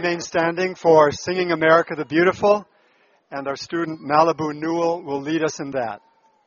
remain standing for Singing America the Beautiful, and our student Malibu Newell will lead us in that.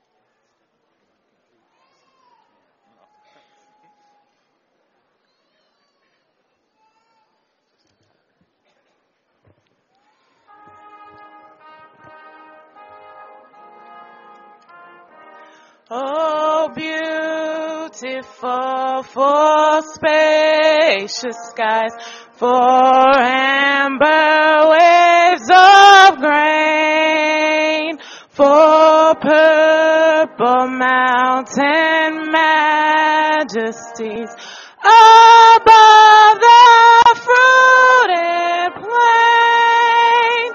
Oh, beautiful for spacious skies, for amber waves of grain, for purple mountain majesties above the fruited plain.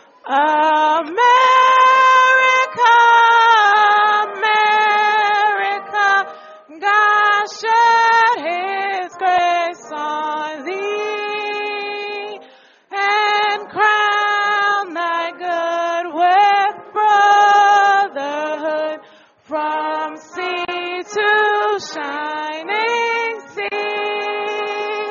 God shed His grace on thee, and crown thy good with brotherhood, from sea to shining sea.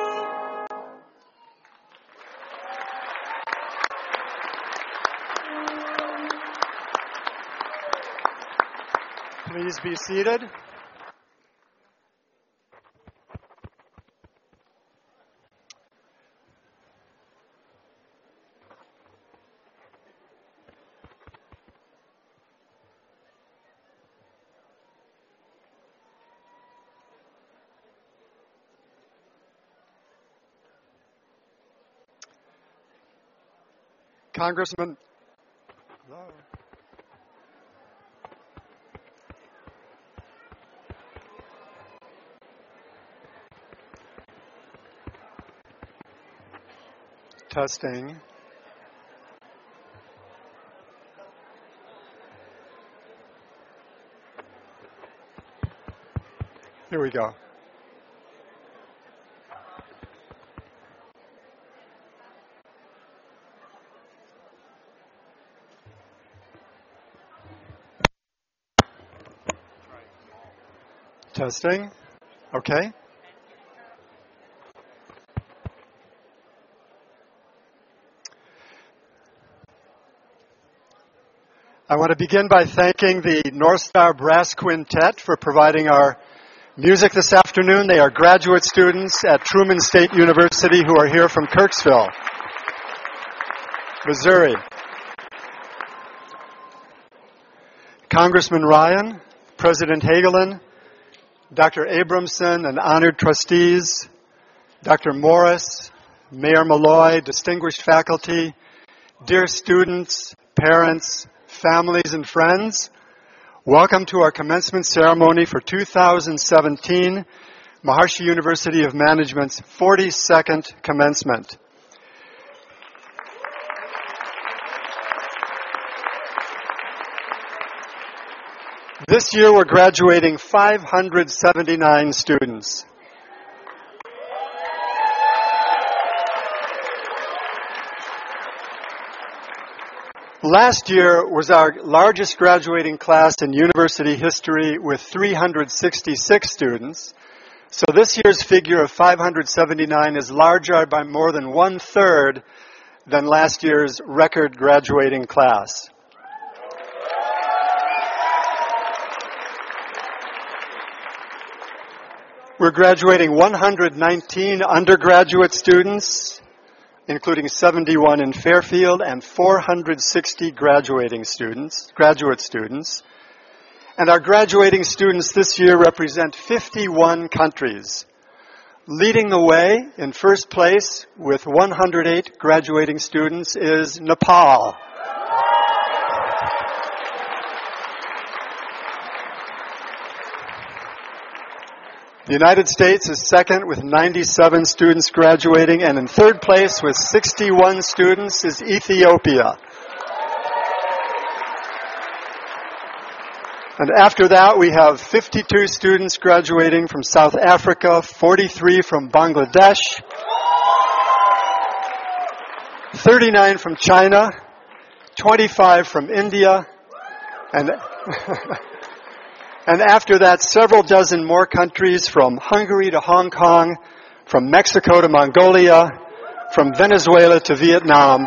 Please be seated. Congressman. Hello. Testing. Here we go. Testing. Okay. I want to begin by thanking the North Star Brass Quintet for providing our music this afternoon. They are graduate students at Truman State University who are here from Kirksville, Missouri. Congressman Ryan, President Hagelin, Dr. Abramson and honored trustees, Dr. Morris, Mayor Malloy, distinguished faculty, dear students, parents, families, and friends, welcome to our commencement ceremony for 2017 Maharishi University of Management's 42nd commencement. This year we're graduating 579 students. Last year was our largest graduating class in university history with 366 students. So this year's figure of 579 is larger by more than 1/3 than last year's record graduating class. We're graduating 119 undergraduate students, including 71 in Fairfield, and 460 graduate students. And our graduating students this year represent 51 countries. Leading the way in first place with 108 graduating students is Nepal. The United States is second with 97 students graduating, and in third place with 61 students is Ethiopia. And after that, we have 52 students graduating from South Africa, 43 from Bangladesh, 39 from China, 25 from India, and and after that, several dozen more countries from Hungary to Hong Kong, from Mexico to Mongolia, from Venezuela to Vietnam.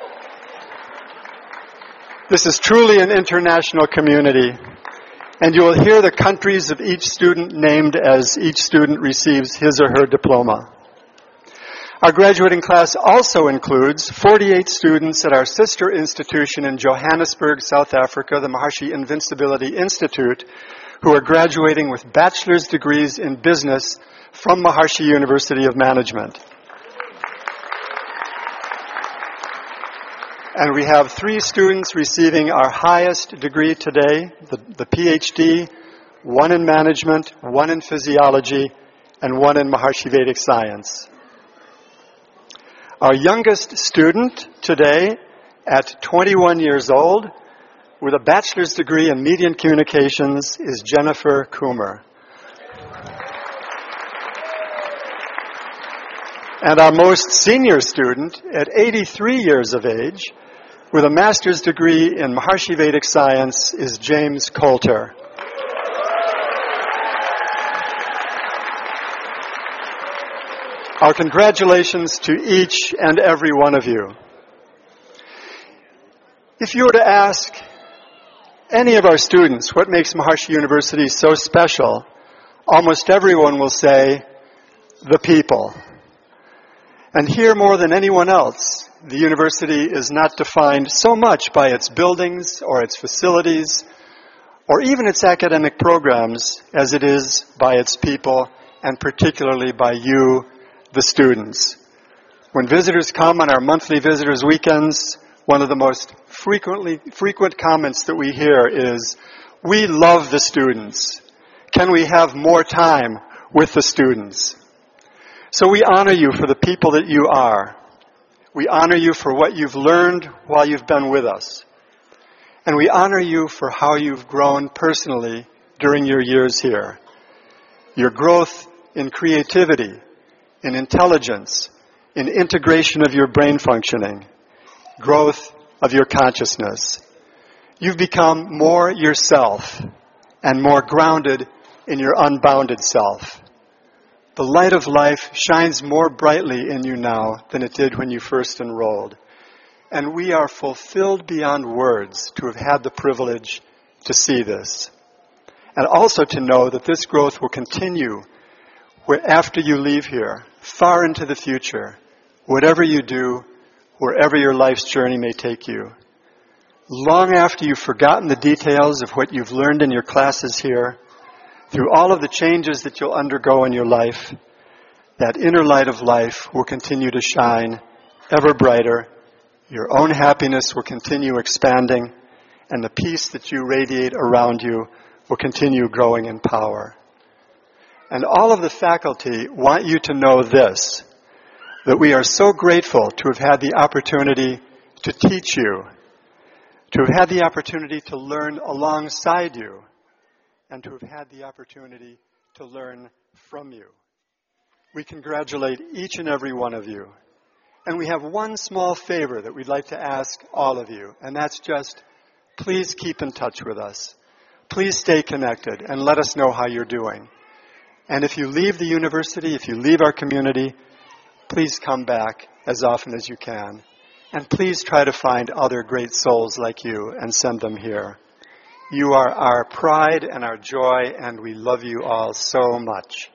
This is truly an international community, and you will hear the countries of each student named as each student receives his or her diploma. Our graduating class also includes 48 students at our sister institution in Johannesburg, South Africa, the Maharishi Invincibility Institute, who are graduating with bachelor's degrees in business from Maharishi University of Management. And we have 3 students receiving our highest degree today, the PhD, 1 in management, 1 in physiology, and 1 in Maharishi Vedic science. Our youngest student today, at 21 years old, with a bachelor's degree in media and communications, is Jennifer Coomer. And our most senior student, at 83 years of age, with a master's degree in Maharishi Vedic science, is James Coulter. Our congratulations to each and every one of you. If you were to ask any of our students what makes Maharishi University so special, almost everyone will say, the people. And here, more than anyone else, the university is not defined so much by its buildings or its facilities or even its academic programs as it is by its people, and particularly by you, the students. When visitors come on our monthly visitors weekends, one of the most frequent comments that we hear is, "We love the students. Can we have more time with the students?" So we honor you for the people that you are. We honor you for what you've learned while you've been with us. And we honor you for how you've grown personally during your years here. Your growth in creativity, in intelligence, in integration of your brain functioning, growth of your consciousness. You've become more yourself and more grounded in your unbounded self. The light of life shines more brightly in you now than it did when you first enrolled. And we are fulfilled beyond words to have had the privilege to see this. And also to know that this growth will continue after you leave here, far into the future, whatever you do, wherever your life's journey may take you. Long after you've forgotten the details of what you've learned in your classes here, through all of the changes that you'll undergo in your life, that inner light of life will continue to shine ever brighter. Your own happiness will continue expanding, and the peace that you radiate around you will continue growing in power. And all of the faculty want you to know this, that we are so grateful to have had the opportunity to teach you, to have had the opportunity to learn alongside you, and to have had the opportunity to learn from you. We congratulate each and every one of you. And we have one small favor that we'd like to ask all of you, and that's just, please keep in touch with us. Please stay connected and let us know how you're doing. And if you leave the university, if you leave our community, please come back as often as you can. And please try to find other great souls like you and send them here. You are our pride and our joy, and we love you all so much.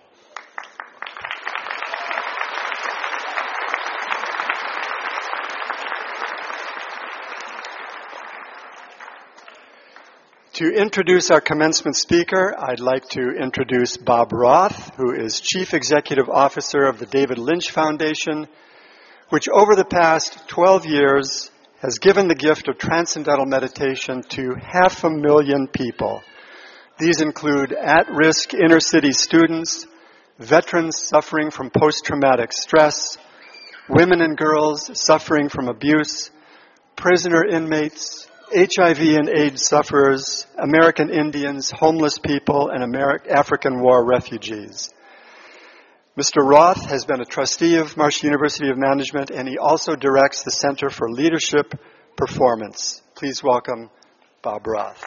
To introduce our commencement speaker, I'd like to introduce Bob Roth, who is Chief Executive Officer of the David Lynch Foundation, which over the past 12 years has given the gift of transcendental meditation to 500,000 people. These include at-risk inner-city students, veterans suffering from post-traumatic stress, women and girls suffering from abuse, prisoner inmates, HIV and AIDS sufferers, American Indians, homeless people, and African war refugees. Mr. Roth has been a trustee of Maharishi University of Management, and he also directs the Center for Leadership Performance. Please welcome Bob Roth.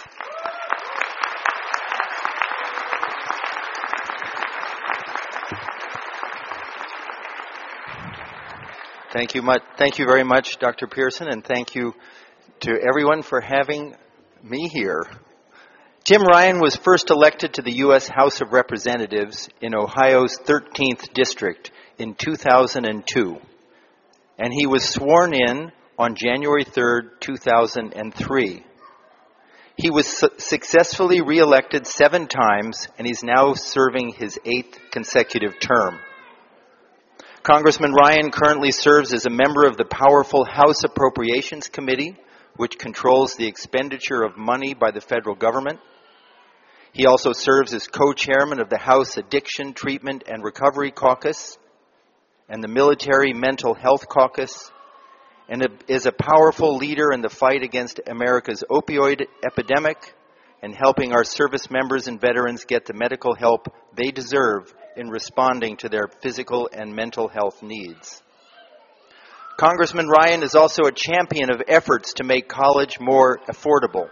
Thank you very much, Dr. Pearson, and thank you to everyone for having me here. Tim Ryan was first elected to the U.S. House of Representatives in Ohio's 13th District in 2002, and he was sworn in on January 3rd, 2003. He was successfully re-elected 7 times, and he's now serving his 8th consecutive term. Congressman Ryan currently serves as a member of the powerful House Appropriations Committee, which controls the expenditure of money by the federal government. He also serves as co-chairman of the House Addiction Treatment and Recovery Caucus and the Military Mental Health Caucus, and is a powerful leader in the fight against America's opioid epidemic and helping our service members and veterans get the medical help they deserve in responding to their physical and mental health needs. Congressman Ryan is also a champion of efforts to make college more affordable,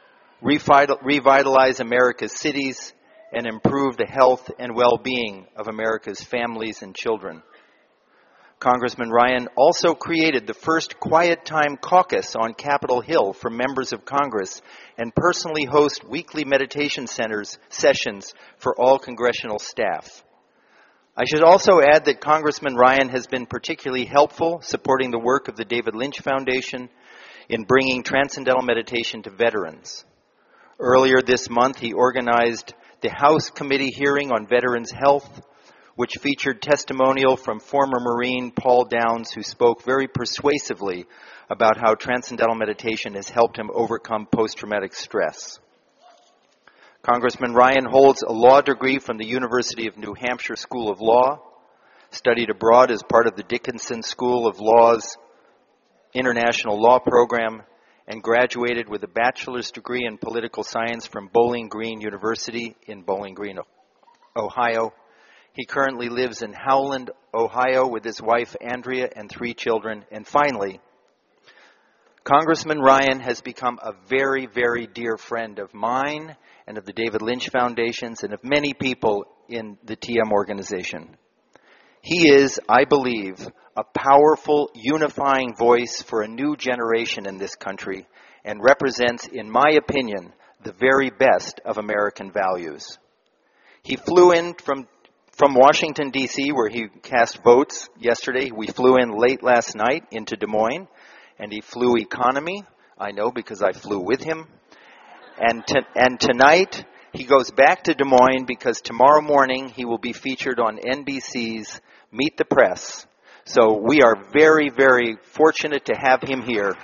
revitalize America's cities, and improve the health and well-being of America's families and children. Congressman Ryan also created the first Quiet Time Caucus on Capitol Hill for members of Congress and personally hosts weekly meditation sessions for all congressional staff. I should also add that Congressman Ryan has been particularly helpful supporting the work of the David Lynch Foundation in bringing transcendental meditation to veterans. Earlier this month, he organized the House Committee hearing on veterans' health, which featured testimonial from former Marine Paul Downs, who spoke very persuasively about how transcendental meditation has helped him overcome post-traumatic stress. Congressman Ryan holds a law degree from the University of New Hampshire School of Law, studied abroad as part of the Dickinson School of Law's International Law Program, and graduated with a bachelor's degree in political science from Bowling Green University in Bowling Green, Ohio. He currently lives in Howland, Ohio with his wife Andrea and 3 children. And finally, Congressman Ryan has become a very, very dear friend of mine and of the David Lynch Foundations and of many people in the TM organization. He is, I believe, a powerful, unifying voice for a new generation in this country and represents, in my opinion, the very best of American values. He flew in from Washington, D.C., where he cast votes yesterday. We flew in late last night into Des Moines, and he flew economy. I know because I flew with him. And tonight, he goes back to Des Moines because tomorrow morning he will be featured on NBC's Meet the Press. So we are very, very fortunate to have him here.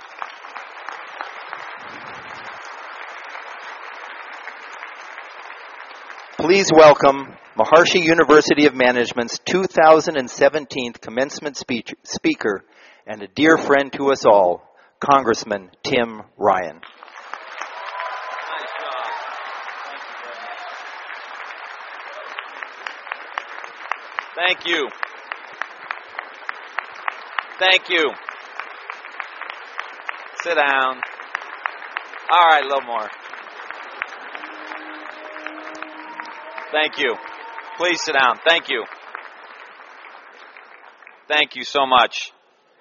Please welcome Maharishi University of Management's 2017 commencement speaker and a dear friend to us all, Congressman Tim Ryan. Thank you. Thank you. Sit down. All right, a little more. Thank you. Please sit down. Thank you. Thank you so much.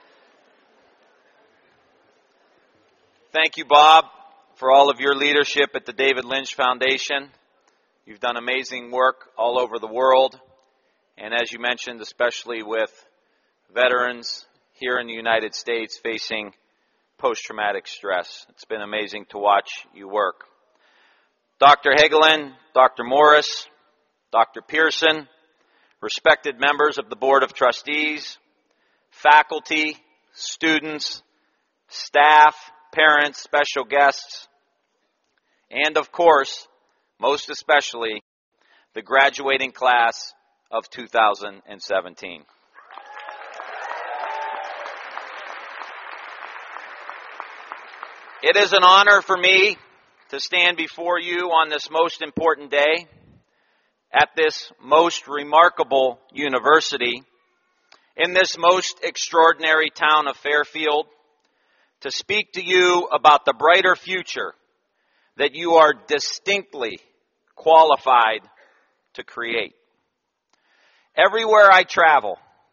Thank you, Bob, for all of your leadership at the David Lynch Foundation. You've done amazing work all over the world. And as you mentioned, especially with veterans here in the United States facing post-traumatic stress. It's been amazing to watch you work. Dr. Hagelin, Dr. Morris, Dr. Pearson, respected members of the Board of Trustees, faculty, students, staff, parents, special guests, and of course, most especially, the graduating class of 2017. It is an honor for me to stand before you on this most important day at this most remarkable university in this most extraordinary town of Fairfield to speak to you about the brighter future that you are distinctly qualified to create. Everywhere I travel,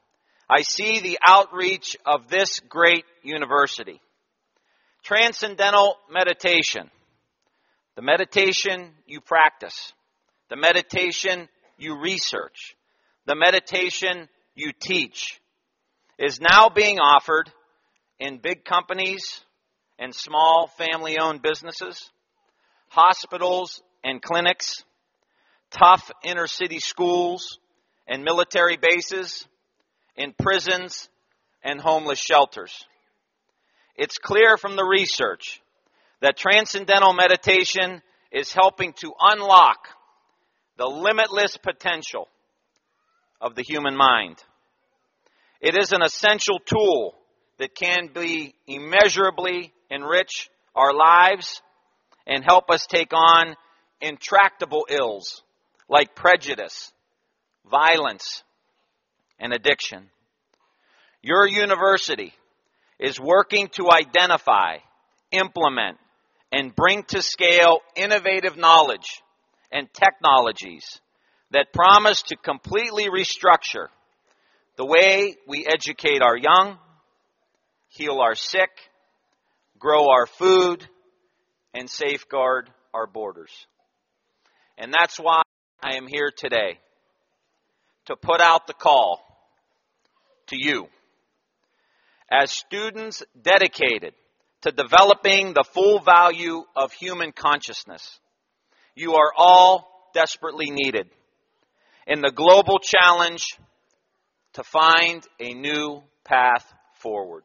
I see the outreach of this great university. Transcendental meditation, the meditation you practice, the meditation you research, the meditation you teach, is now being offered in big companies and small family-owned businesses, hospitals and clinics, tough inner-city schools and military bases, in prisons and homeless shelters. It's clear from the research that transcendental meditation is helping to unlock the limitless potential of the human mind. It is an essential tool that can be immeasurably enrich our lives and help us take on intractable ills like prejudice, violence, and addiction. Your university is working to identify, implement, and bring to scale innovative knowledge and technologies that promise to completely restructure the way we educate our young, heal our sick, grow our food, and safeguard our borders. And that's why I am here today, to put out the call to you. As students dedicated to developing the full value of human consciousness, you are all desperately needed in the global challenge to find a new path forward.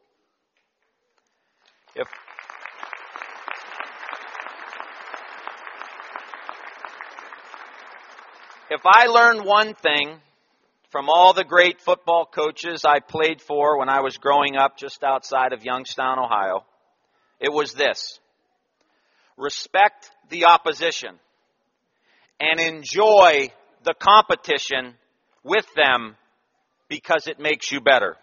If I learned one thing from all the great football coaches I played for when I was growing up just outside of Youngstown, Ohio, it was this: respect the opposition and enjoy the competition with them because it makes you better.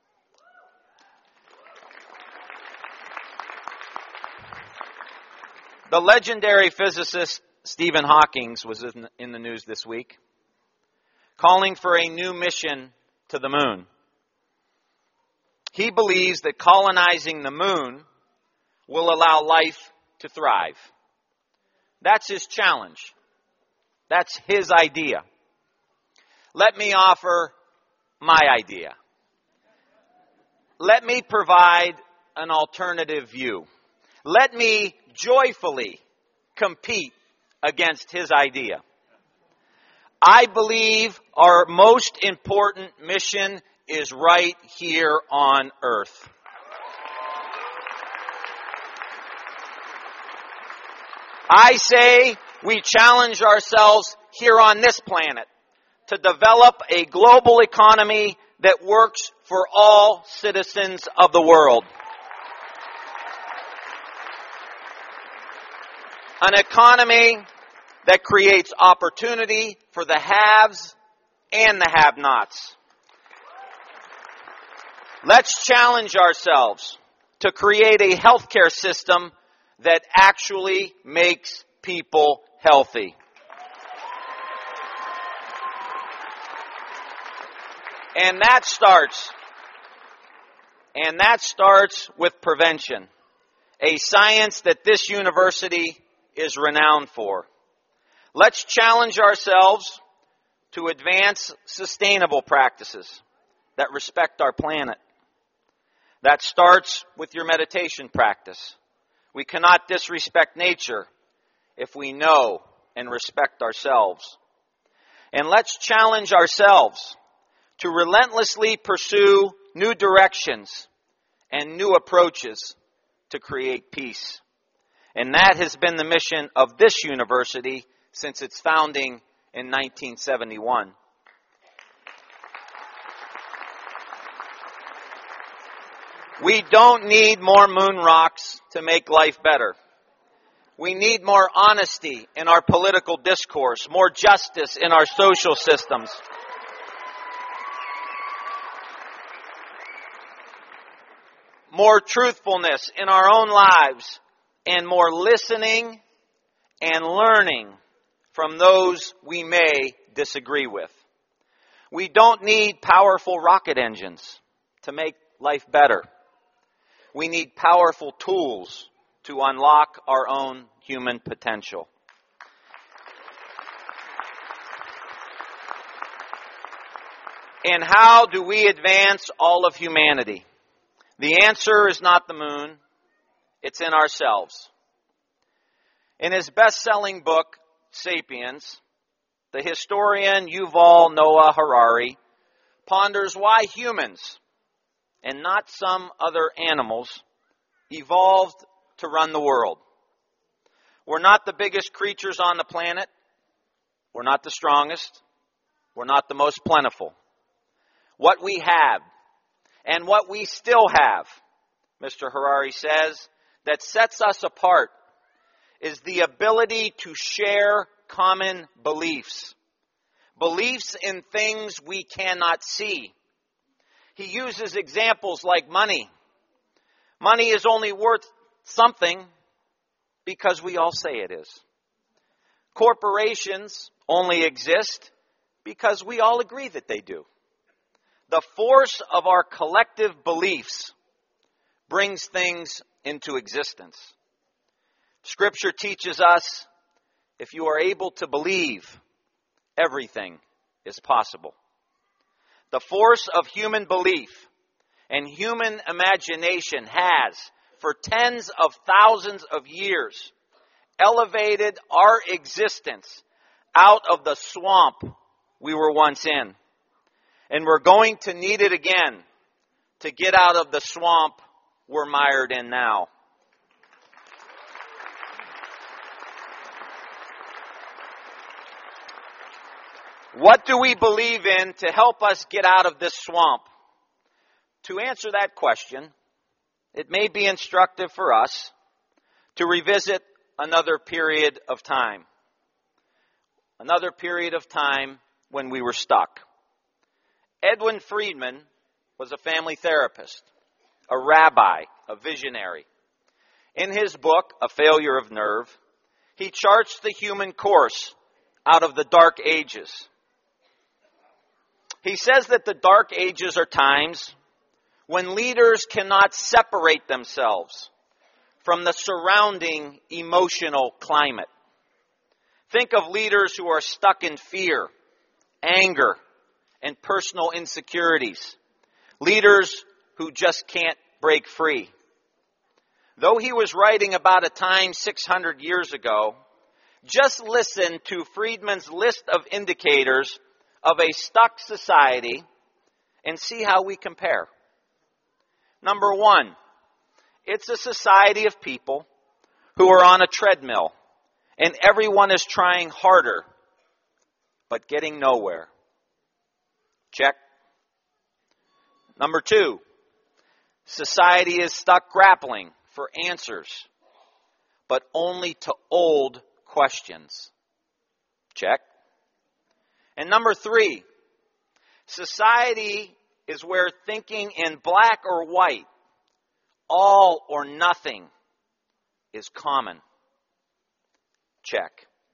The legendary physicist Stephen Hawking was in the news this week, calling for a new mission to the moon. He believes that colonizing the moon will allow life to thrive. That's his challenge. That's his idea. Let me offer my idea. Let me provide an alternative view. Let me joyfully compete against his idea. I believe our most important mission is right here on Earth. I say we challenge ourselves here on this planet to develop a global economy that works for all citizens of the world. An economy that creates opportunity for the haves and the have-nots. Let's challenge ourselves to create a healthcare system that actually makes people healthy. And that starts with prevention, a science that this university is renowned for. Let's challenge ourselves to advance sustainable practices that respect our planet. That starts with your meditation practice. We cannot disrespect nature if we know and respect ourselves. And let's challenge ourselves to relentlessly pursue new directions and new approaches to create peace. And that has been the mission of this university since its founding in 1971. We don't need more moon rocks to make life better. We need more honesty in our political discourse, more justice in our social systems. More truthfulness in our own lives, and more listening and learning from those we may disagree with. We don't need powerful rocket engines to make life better. We need powerful tools to unlock our own human potential. And how do we advance all of humanity? The answer is not the moon. It's in ourselves. In his best-selling book, Sapiens, the historian Yuval Noah Harari ponders why humans, and not some other animals, evolved to run the world. We're not the biggest creatures on the planet. We're not the strongest. We're not the most plentiful. What we have, and what we still have, Mr. Harari says, that sets us apart is the ability to share common beliefs. Beliefs in things we cannot see. He uses examples like money. Money is only worth something because we all say it is. Corporations only exist because we all agree that they do. The force of our collective beliefs brings things into existence. Scripture teaches us, if you are able to believe, everything is possible. The force of human belief and human imagination has, for tens of thousands of years, elevated our existence out of the swamp we were once in. And we're going to need it again to get out of the swamp we're mired in now. What do we believe in to help us get out of this swamp? To answer that question, it may be instructive for us to revisit another period of time. Another period of time when we were stuck. Edwin Friedman was a family therapist, a rabbi, a visionary. In his book, A Failure of Nerve, he charts the human course out of the Dark Ages. He says that the Dark Ages are times when leaders cannot separate themselves from the surrounding emotional climate. Think of leaders who are stuck in fear, anger, and personal insecurities. Leaders who just can't break free. Though he was writing about a time 600 years ago, just listen to Friedman's list of indicators of a stuck society and see how we compare. Number one, it's a society of people who are on a treadmill and everyone is trying harder but getting nowhere. Check. Number two, society is stuck grappling for answers, but only to old questions. Check. And number three, society is where thinking in black or white, all or nothing, is common. Check.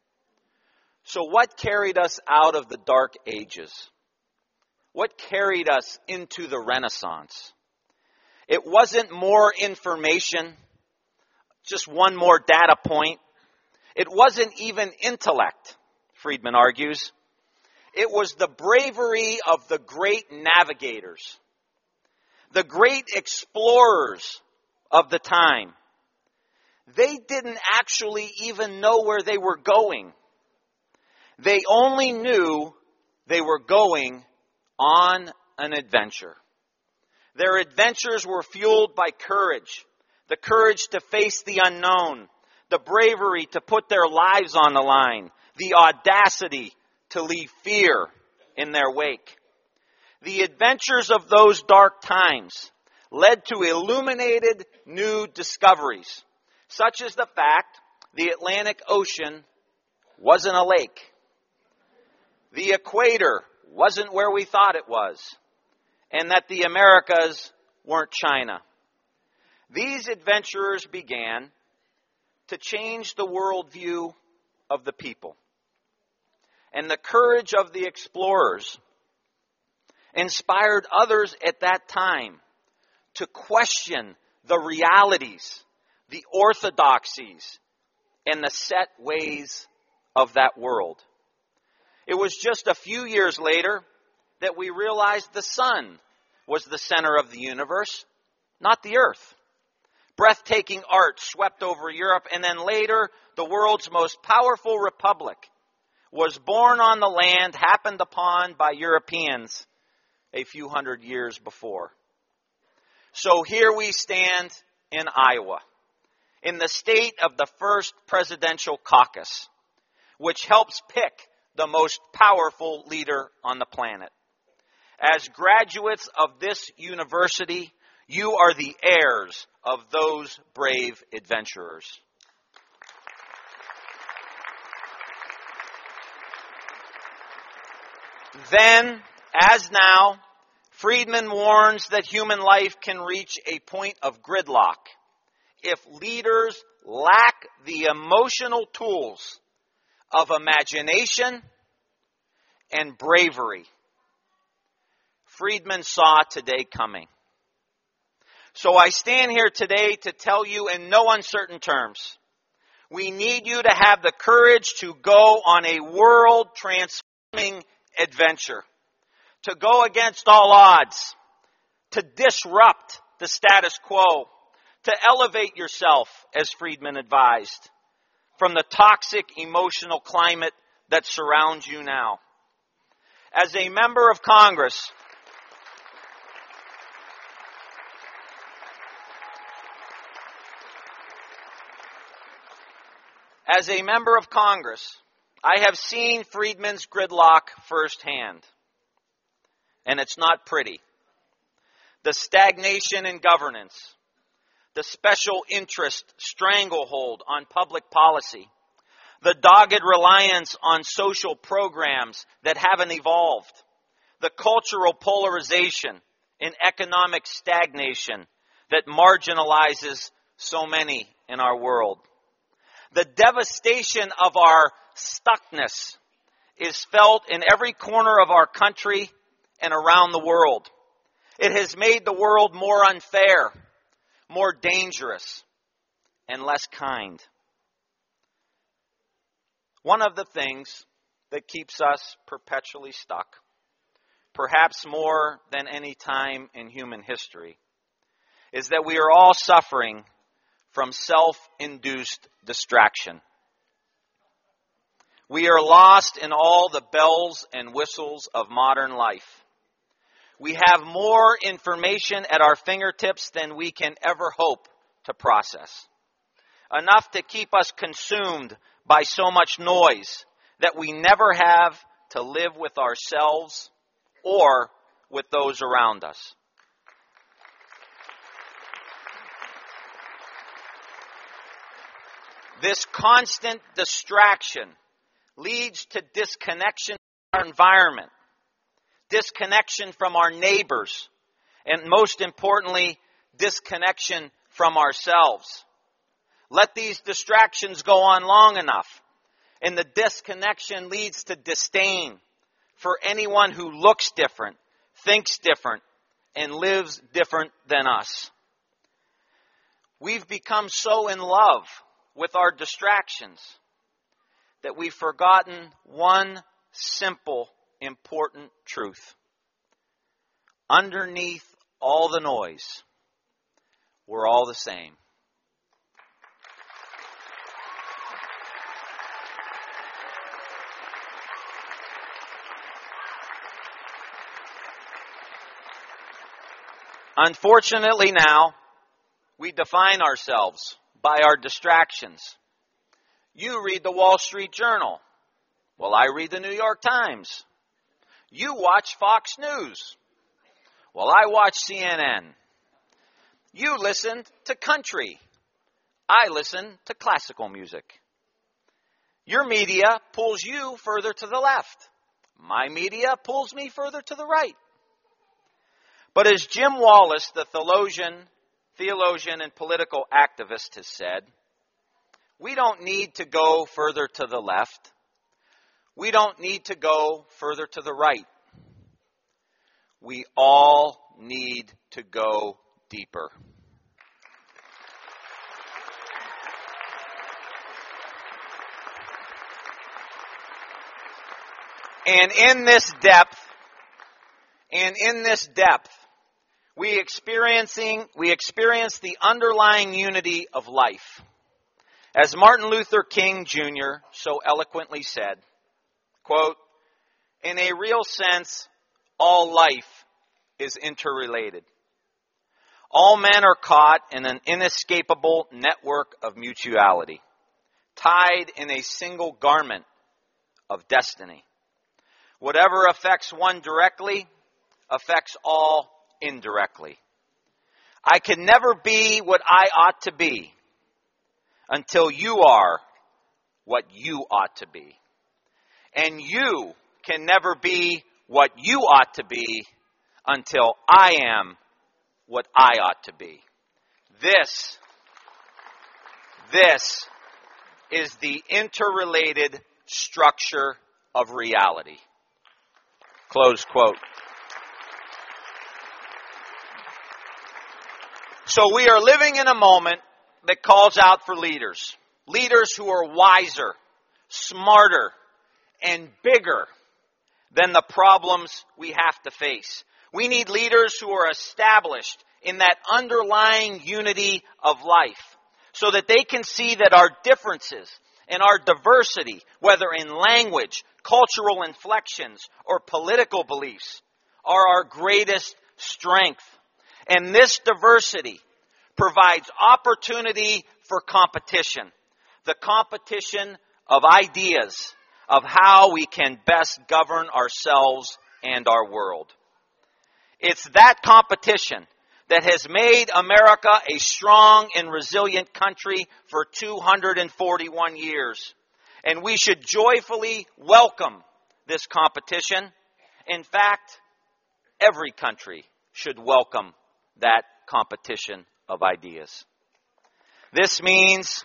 So what carried us out of the Dark Ages? What carried us into the Renaissance? It wasn't more information, just one more data point. It wasn't even intellect, Friedman argues. It was the bravery of the great navigators, the great explorers of the time. They didn't actually even know where they were going. They only knew they were going on an adventure. Their adventures were fueled by courage, the courage to face the unknown, the bravery to put their lives on the line, the audacity to leave fear in their wake. The adventures of those dark times led to illuminated new discoveries, such as the fact the Atlantic Ocean wasn't a lake. The equator wasn't where we thought it was, and that the Americas weren't China. These adventurers began to change the worldview of the people. And the courage of the explorers inspired others at that time to question the realities, the orthodoxies, and the set ways of that world. It was just a few years later that we realized the sun was the center of the universe, not the earth. Breathtaking art swept over Europe, and then later, the world's most powerful republic was born on the land happened upon by Europeans a few hundred years before. So here we stand in Iowa, in the state of the first presidential caucus, which helps pick the most powerful leader on the planet. As graduates of this university, you are the heirs of those brave adventurers. Then, as now, Friedman warns that human life can reach a point of gridlock if leaders lack the emotional tools of imagination and bravery. Friedman saw today coming. So I stand here today to tell you in no uncertain terms, we need you to have the courage to go on a world-transforming adventure, to go against all odds, to disrupt the status quo, to elevate yourself, as Friedman advised, from the toxic emotional climate that surrounds you now. As a member of Congress, I have seen Friedman's gridlock firsthand, and it's not pretty. The stagnation in governance, the special interest stranglehold on public policy, the dogged reliance on social programs that haven't evolved, the cultural polarization and economic stagnation that marginalizes so many in our world. The devastation of our stuckness is felt in every corner of our country and around the world. It has made the world more unfair, more dangerous, and less kind. One of the things that keeps us perpetually stuck, perhaps more than any time in human history, is that we are all suffering from self-induced distraction. We are lost in all the bells and whistles of modern life. We have more information at our fingertips than we can ever hope to process. Enough to keep us consumed by so much noise that we never have to live with ourselves or with those around us. This constant distraction leads to disconnection from our environment, disconnection from our neighbors, and most importantly, disconnection from ourselves. Let these distractions go on long enough, and the disconnection leads to disdain for anyone who looks different, thinks different, and lives different than us. We've become so in love with our distractions that we've forgotten one simple, important truth. Underneath all the noise, we're all the same. Unfortunately now, we define ourselves by our distractions. You read the Wall Street Journal. Well, I read the New York Times. You watch Fox News. Well, I watch CNN. You listen to country. I listen to classical music. Your media pulls you further to the left. My media pulls me further to the right. But as Jim Wallis, the theologian and political activist, has said, we don't need to go further to the left. We don't need to go further to the right. We all need to go deeper. And in this depth, we experience the underlying unity of life. As Martin Luther King Jr. so eloquently said, quote, "In a real sense, all life is interrelated. All men are caught in an inescapable network of mutuality, tied in a single garment of destiny. Whatever affects one directly affects all indirectly. I can never be what I ought to be until you are what you ought to be. And you can never be what you ought to be until I am what I ought to be. This is the interrelated structure of reality." Close quote. So we are living in a moment that calls out for leaders. Leaders who are wiser, smarter, and bigger than the problems we have to face. We need leaders who are established in that underlying unity of life so that they can see that our differences and our diversity, whether in language, cultural inflections, or political beliefs, are our greatest strength. And this diversity provides opportunity for competition. The competition of ideas of how we can best govern ourselves and our world. It's that competition that has made America a strong and resilient country for 241 years. And we should joyfully welcome this competition. In fact, every country should welcome that competition of ideas. This means,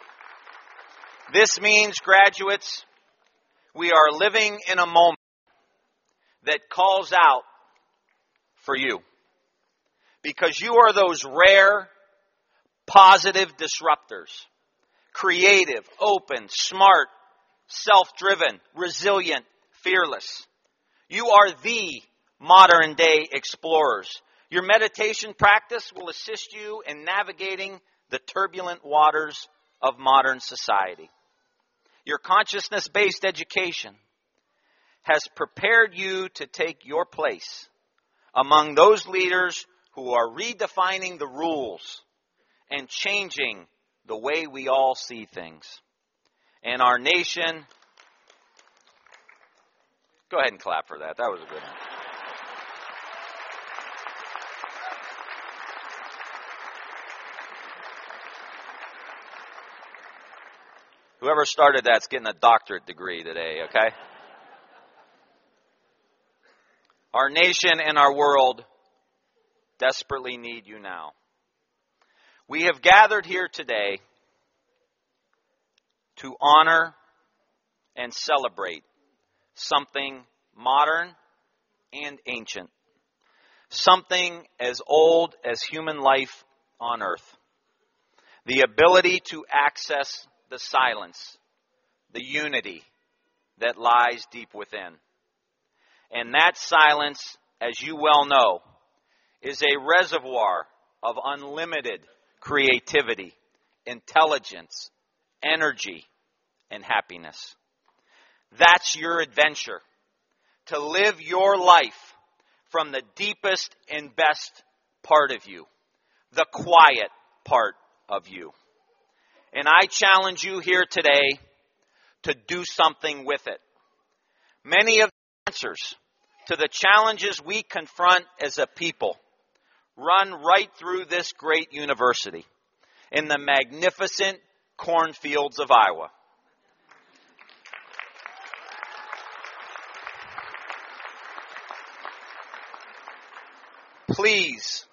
graduates, we are living in a moment that calls out for you. Because you are those rare, positive disruptors. Creative, open, smart, self-driven, resilient, fearless. You are the modern-day explorers. Your meditation practice will assist you in navigating the turbulent waters of modern society. Your consciousness-based education has prepared you to take your place among those leaders who are redefining the rules and changing the way we all see things. And our nation, go ahead and clap for that. That was a good one. Whoever started that's getting a doctorate degree today, okay? Our nation and our world desperately need you now. We have gathered here today to honor and celebrate something modern and ancient, something as old as human life on earth. The ability to access the silence, the unity that lies deep within. And that silence, as you well know, is a reservoir of unlimited creativity, intelligence, energy, and happiness. That's your adventure, to live your life from the deepest and best part of you, the quiet part of you. And I challenge you here today to do something with it. Many of the answers to the challenges we confront as a people run right through this great university in the magnificent cornfields of Iowa. Please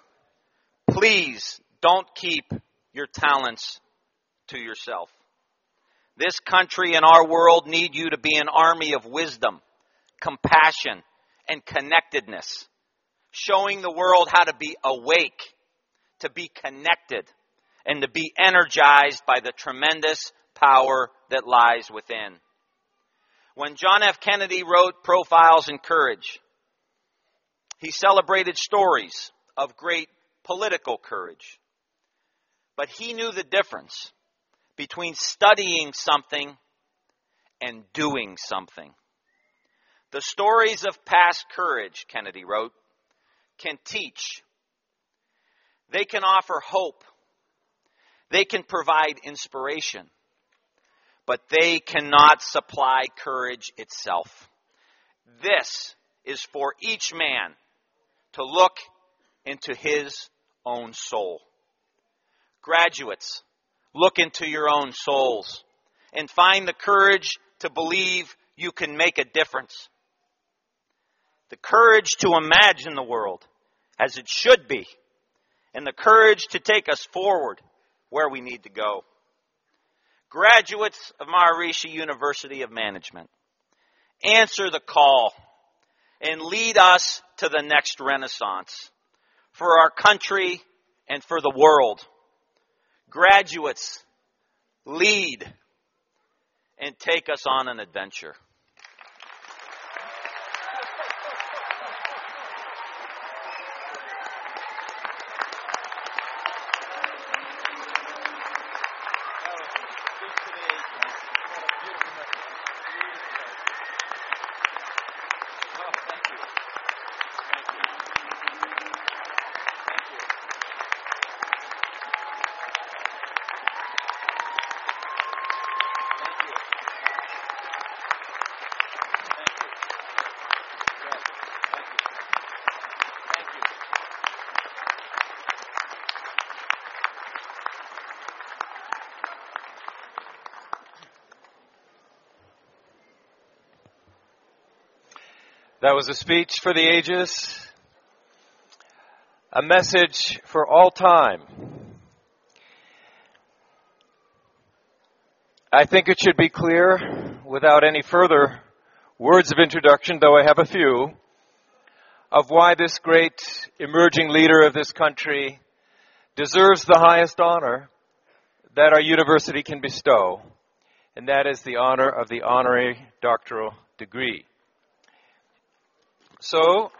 don't keep your talents to yourself. This country and our world need you to be an army of wisdom, compassion, and connectedness showing the world how to be awake, to be connected, and to be energized by the tremendous power that lies within. When John F. Kennedy wrote Profiles in Courage, he celebrated stories of great political courage. But he knew the difference between studying something and doing something. The stories of past courage, Kennedy wrote, can teach. They can offer hope. They can provide inspiration. But they cannot supply courage itself. This is for each man to look into his own soul. Graduates, look into your own souls and find the courage to believe you can make a difference. The courage to imagine the world as it should be, and the courage to take us forward where we need to go. Graduates of Maharishi University of Management, answer the call and lead us to the next renaissance for our country and for the world. Graduates, lead and take us on an adventure. That was a speech for the ages, a message for all time. I think it should be clear, without any further words of introduction, though I have a few, of why this great emerging leader of this country deserves the highest honor that our university can bestow, and that is the honor of the honorary doctoral degree. So,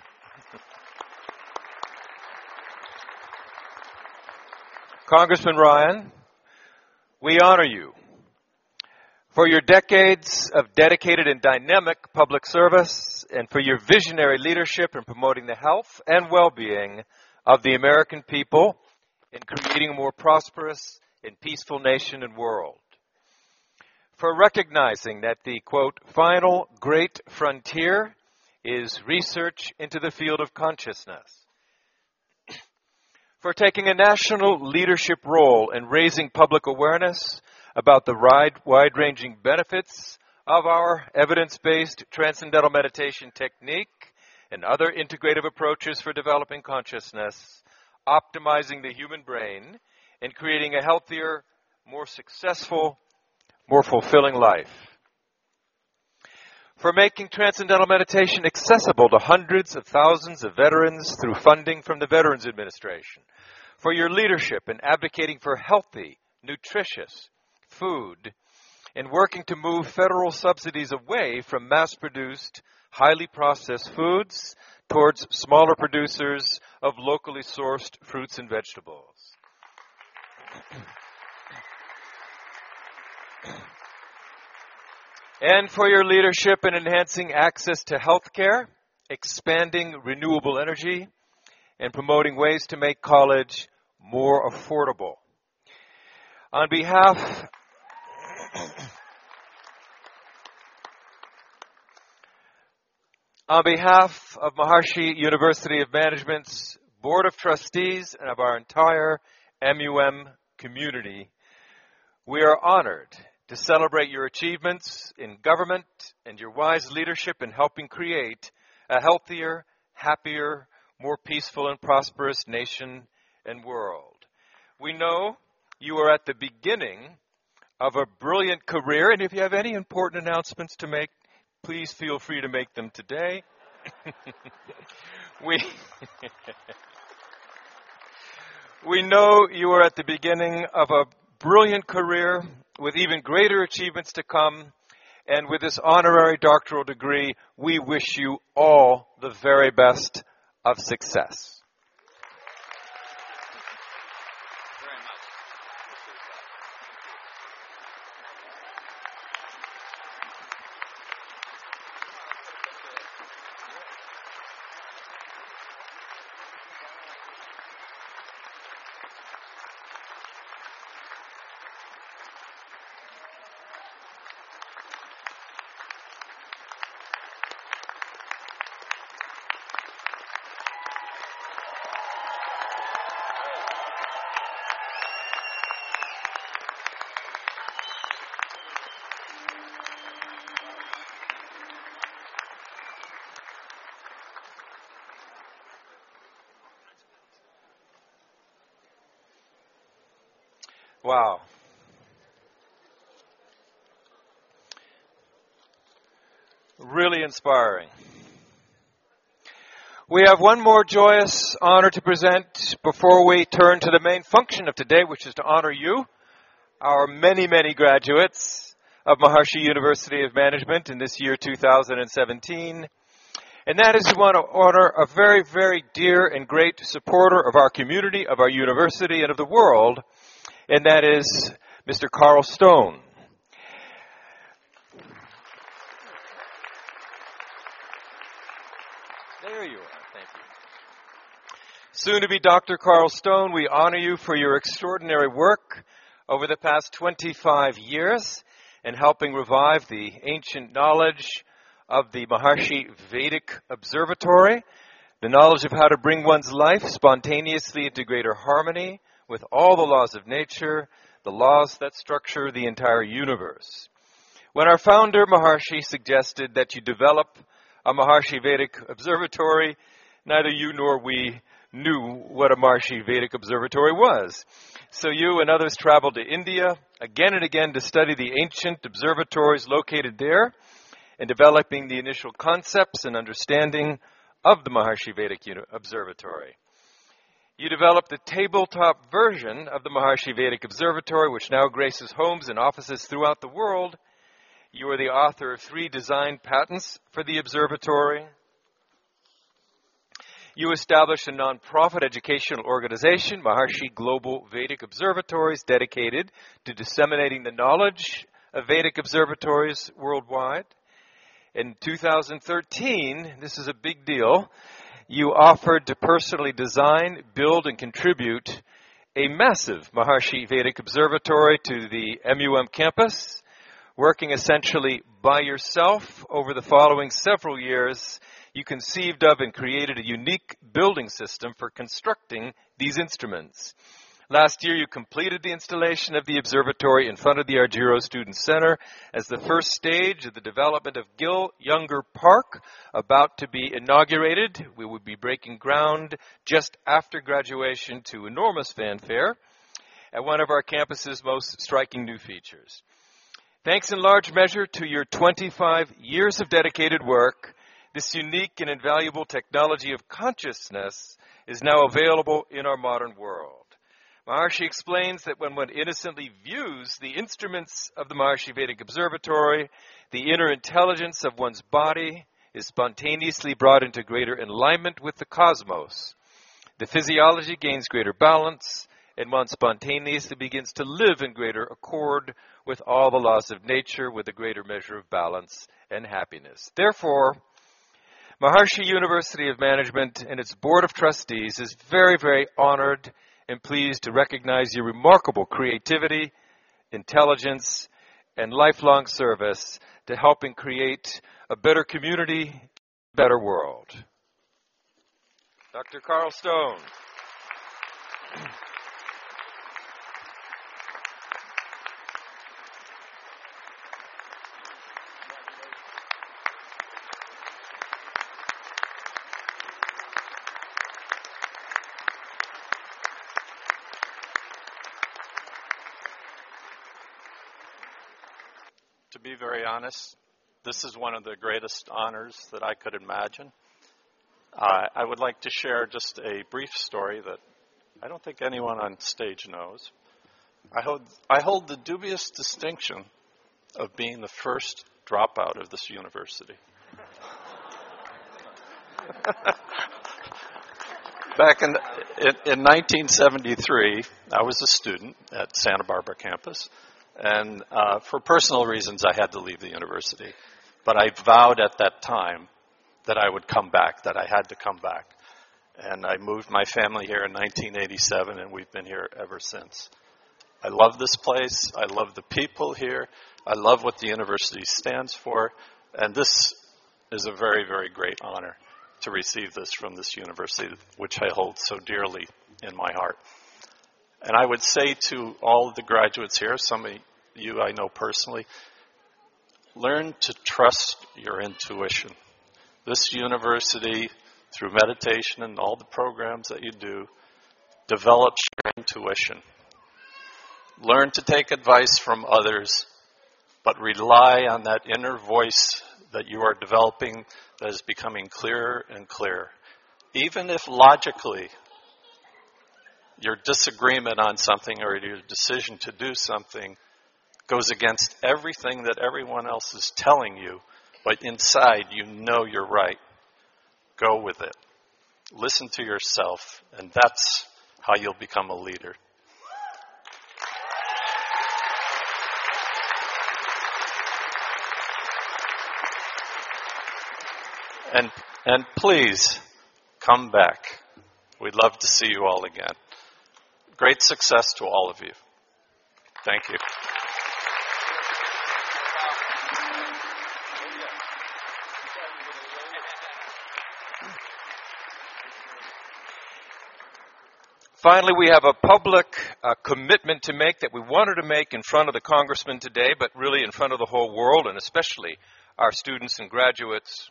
Congressman Ryan, we honor you for your decades of dedicated and dynamic public service and for your visionary leadership in promoting the health and well-being of the American people in creating a more prosperous and peaceful nation and world. For recognizing that the, quote, final great frontier is research into the field of consciousness. For taking a national leadership role in raising public awareness about the wide-ranging benefits of our evidence-based transcendental meditation technique and other integrative approaches for developing consciousness, optimizing the human brain, and creating a healthier, more successful, more fulfilling life. For making transcendental meditation accessible to hundreds of thousands of veterans through funding from the Veterans Administration. For your leadership in advocating for healthy, nutritious food and working to move federal subsidies away from mass-produced, highly processed foods towards smaller producers of locally sourced fruits and vegetables. And for your leadership in enhancing access to health care, expanding renewable energy, and promoting ways to make college more affordable. On behalf of Maharishi University of Management's Board of Trustees and of our entire MUM community, we are honored to celebrate your achievements in government and your wise leadership in helping create a healthier, happier, more peaceful and prosperous nation and world. We know you are at the beginning of a brilliant career, and if you have any important announcements to make, please feel free to make them today. We, we know you are at the beginning of a brilliant career with even greater achievements to come. And with this honorary doctoral degree, we wish you all the very best of success. Wow. Really inspiring. We have one more joyous honor to present before we turn to the main function of today, which is to honor you, our many, many graduates of Maharishi University of Management in this year 2017. And that is, we want to honor a very, very dear and great supporter of our community, of our university, and of the world, and that is Mr. Carl Stone. There you are. Thank you. Soon to be Dr. Carl Stone, we honor you for your extraordinary work over the past 25 years in helping revive the ancient knowledge of the Maharishi Vedic Observatory, the knowledge of how to bring one's life spontaneously into greater harmony with all the laws of nature, the laws that structure the entire universe. When our founder, Maharishi, suggested that you develop a Maharishi Vedic Observatory, neither you nor we knew what a Maharishi Vedic Observatory was. So you and others traveled to India again and again to study the ancient observatories located there and developing the initial concepts and understanding of the Maharishi Vedic Observatory. You developed the tabletop version of the Maharishi Vedic Observatory, which now graces homes and offices throughout the world. You are the author of 3 design patents for the observatory. You established a nonprofit educational organization, Maharishi Global Vedic Observatories, dedicated to disseminating the knowledge of Vedic observatories worldwide. In 2013, this is a big deal, you offered to personally design, build, and contribute a massive Maharishi Vedic Observatory to the MUM campus, working essentially by yourself over the following several years. You conceived of and created a unique building system for constructing these instruments. Last year, you completed the installation of the observatory in front of the Argyro Student Center as the first stage of the development of Gil Younger Park, about to be inaugurated. We will be breaking ground just after graduation to enormous fanfare at one of our campus's most striking new features. Thanks in large measure to your 25 years of dedicated work, this unique and invaluable technology of consciousness is now available in our modern world. Maharishi explains that when one innocently views the instruments of the Maharishi Vedic Observatory, the inner intelligence of one's body is spontaneously brought into greater alignment with the cosmos. The physiology gains greater balance, and one spontaneously begins to live in greater accord with all the laws of nature, with a greater measure of balance and happiness. Therefore, Maharishi University of Management and its Board of Trustees is very, very honored and pleased to recognize your remarkable creativity, intelligence, and lifelong service to helping create a better community, a better world. Dr. Carl Stone. To be very honest, this is one of the greatest honors that I could imagine. I would like to share just a brief story that I don't think anyone on stage knows. I hold the dubious distinction of being the first dropout of this university. Back in 1973, I was a student at Santa Barbara campus, and for personal reasons, I had to leave the university. But I vowed at that time that I would come back, that I had to come back. And I moved my family here in 1987, and we've been here ever since. I love this place. I love the people here. I love what the university stands for. And this is a very, very great honor to receive this from this university, which I hold so dearly in my heart. And I would say to all the graduates here, some of you I know personally, learn to trust your intuition. This university, through meditation and all the programs that you do, develops your intuition. Learn to take advice from others, but rely on that inner voice that you are developing that is becoming clearer and clearer. Even if logically your disagreement on something or your decision to do something goes against everything that everyone else is telling you, but inside you know you're right, go with it. Listen to yourself, and that's how you'll become a leader. And please, come back. We'd love to see you all again. Great success to all of you. Thank you. Finally, we have a public commitment to make that we wanted to make in front of the congressman today, but really in front of the whole world, and especially our students and graduates.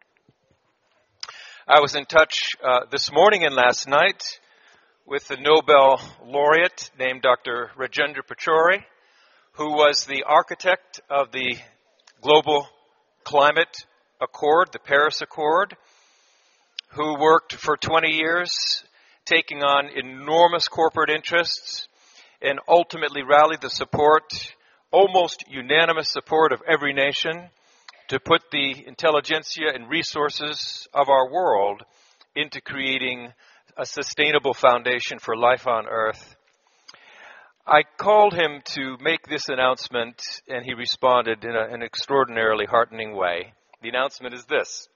I was in touch this morning and last night with the Nobel laureate named Dr. Rajendra Pachauri, who was the architect of the Global Climate Accord, the Paris Accord, who worked for 20 years taking on enormous corporate interests and ultimately rallied the support, almost unanimous support of every nation, to put the intelligentsia and resources of our world into creating a sustainable foundation for life on Earth. I called him to make this announcement, and he responded in an extraordinarily heartening way. The announcement is this.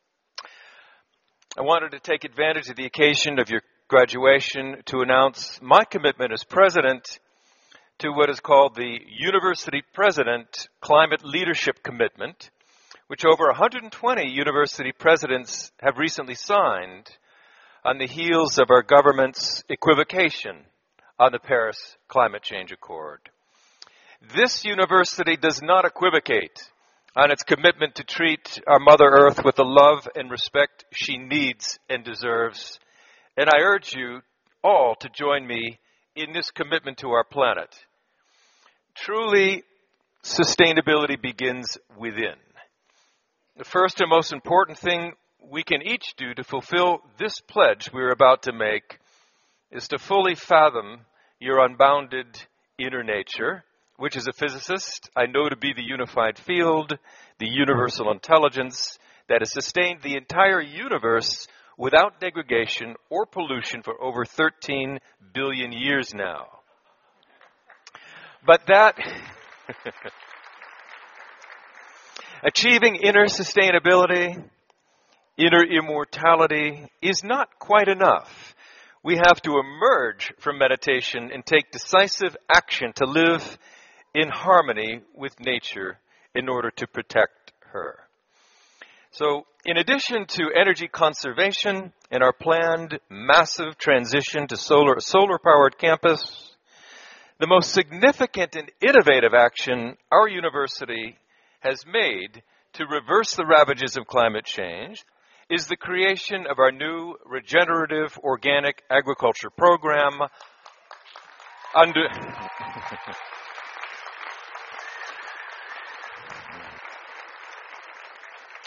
I wanted to take advantage of the occasion of your graduation to announce my commitment as president to what is called the University President Climate Leadership Commitment, which over 120 university presidents have recently signed on the heels of our government's equivocation on the Paris Climate Change Accord. This university does not equivocate on its commitment to treat our Mother Earth with the love and respect she needs and deserves. And I urge you all to join me in this commitment to our planet. Truly, sustainability begins within. The first and most important thing we can each do to fulfill this pledge we're about to make is to fully fathom your unbounded inner nature, which as a physicist I know to be the unified field, the universal intelligence that has sustained the entire universe without degradation or pollution for over 13 billion years now. But that achieving inner sustainability, inner immortality is not quite enough. We have to emerge from meditation and take decisive action to live in harmony with nature in order to protect her. So, in addition to energy conservation and our planned massive transition to solar-powered campus, the most significant and innovative action our university has made to reverse the ravages of climate change is the creation of our new regenerative organic agriculture program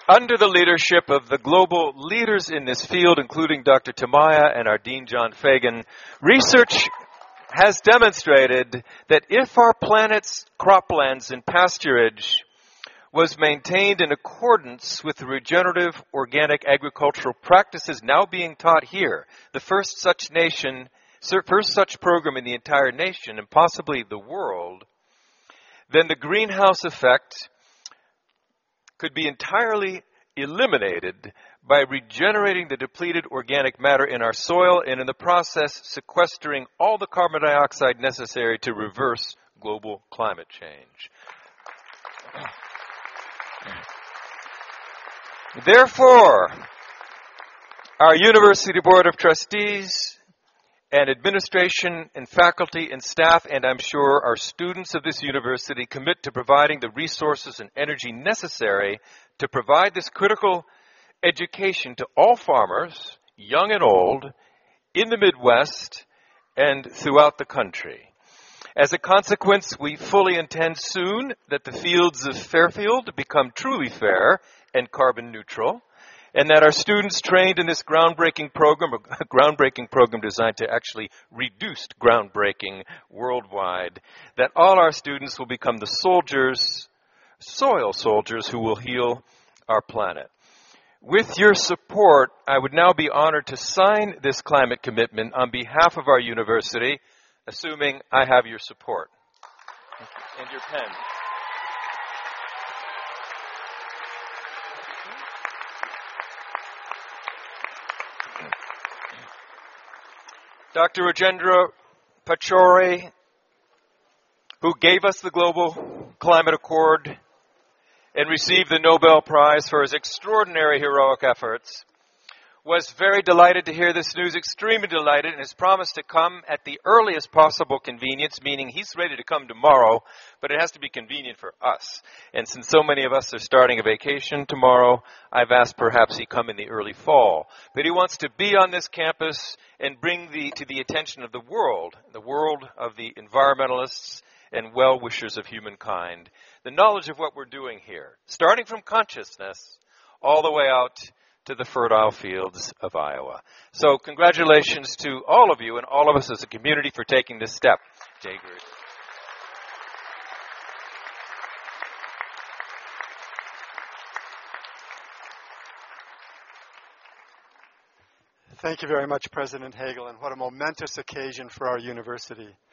under the leadership of the global leaders in this field, including Dr. Tamaya and our Dean John Fagan, research has demonstrated that if our planet's croplands and pasturage was maintained in accordance with the regenerative organic agricultural practices now being taught here, the first such program in the entire nation and possibly the world, then the greenhouse effect could be entirely eliminated by regenerating the depleted organic matter in our soil and in the process sequestering all the carbon dioxide necessary to reverse global climate change. Therefore, our University Board of Trustees and administration and faculty and staff, and I'm sure our students of this university, commit to providing the resources and energy necessary to provide this critical education to all farmers, young and old, in the Midwest and throughout the country. As a consequence, we fully intend soon that the fields of Fairfield become truly fair and carbon neutral, and that our students trained in this groundbreaking program, a groundbreaking program designed to actually reduce groundbreaking worldwide, that all our students will become the soldiers, soil soldiers, who will heal our planet. With your support, I would now be honored to sign this climate commitment on behalf of our university, assuming I have your support and your pen. Dr. Rajendra Pachauri, who gave us the Global Climate Accord and received the Nobel Prize for his extraordinary heroic efforts, was very delighted to hear this news, extremely delighted, and has promised to come at the earliest possible convenience, meaning he's ready to come tomorrow, but it has to be convenient for us. And since so many of us are starting a vacation tomorrow, I've asked perhaps he come in the early fall. But he wants to be on this campus and bring to the attention of the world of the environmentalists and well-wishers of humankind, the knowledge of what we're doing here, starting from consciousness all the way out to the fertile fields of Iowa. So congratulations to all of you and all of us as a community for taking this step. Jay Gruden. Thank you very much, President Hagel, and what a momentous occasion for our university.